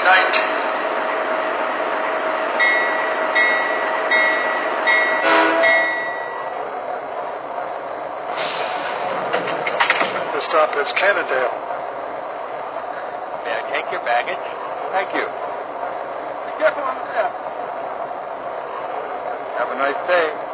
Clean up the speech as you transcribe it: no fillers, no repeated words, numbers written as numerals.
night. The stop is Cannondale. May I take your baggage? Thank you. Be careful on the step. Have a nice day.